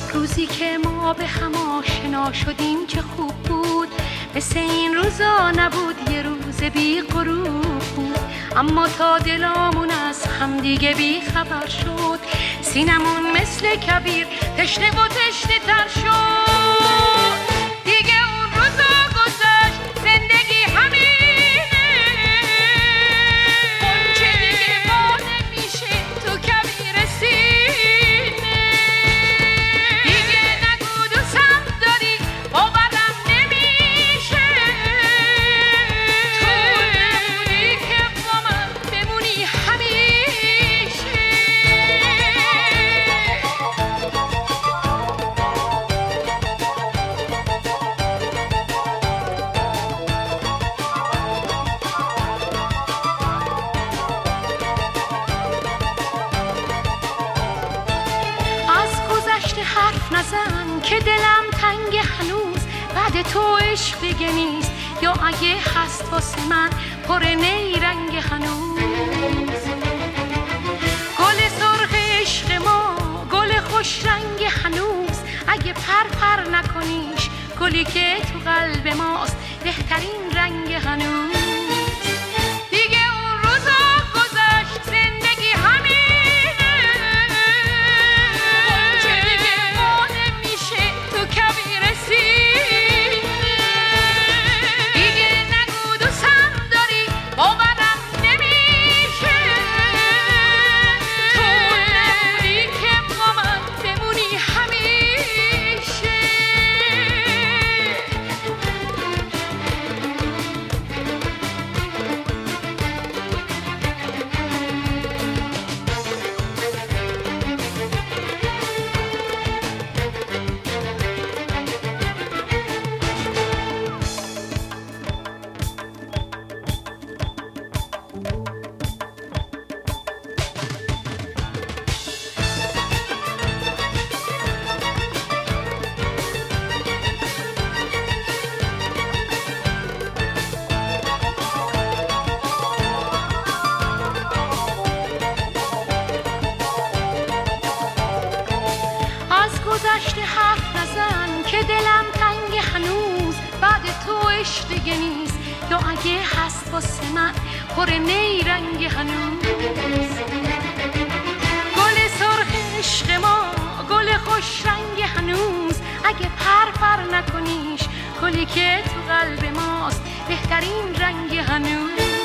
روزی که ما به هم آشنا شدیم چه خوب بود، مثل این روزا نبود، یه روز بی غروب بود. اما تا دلامون از هم دیگه بی خبر شد، سینمون مثل کبیر تشنه و تشنه تر شد. دیگه اون روزا گذشت، زندگی همینه، اونچه دیگه ما نمیشه تو کبیر سینه. دیگه نگو دوستم داری، باورم نمیشه، تو نمونی که با من بمونی همیشه. حرف نزن که دلم تنگ هنوز، بعد تو عشق نیست، یا اگه هست واسه من پر نیرنگ هنوز. گل سرخ عشق ما، گل خوش رنگ هنوز، اگه پر نکنیش، گلی که تو قلب ماست بهترین رنگ هنوز. گذشته حرف نزن که دلم تنگ هنوز، بعد تو عشق دیگه نیست، یا اگه هست واسه من پر نیرنگ هنوز. گل سرخ عشق ما، گل خوش رنگ هنوز، اگه پر نکنیش، گلی که تو قلب ماست بهترین رنگ هنوز.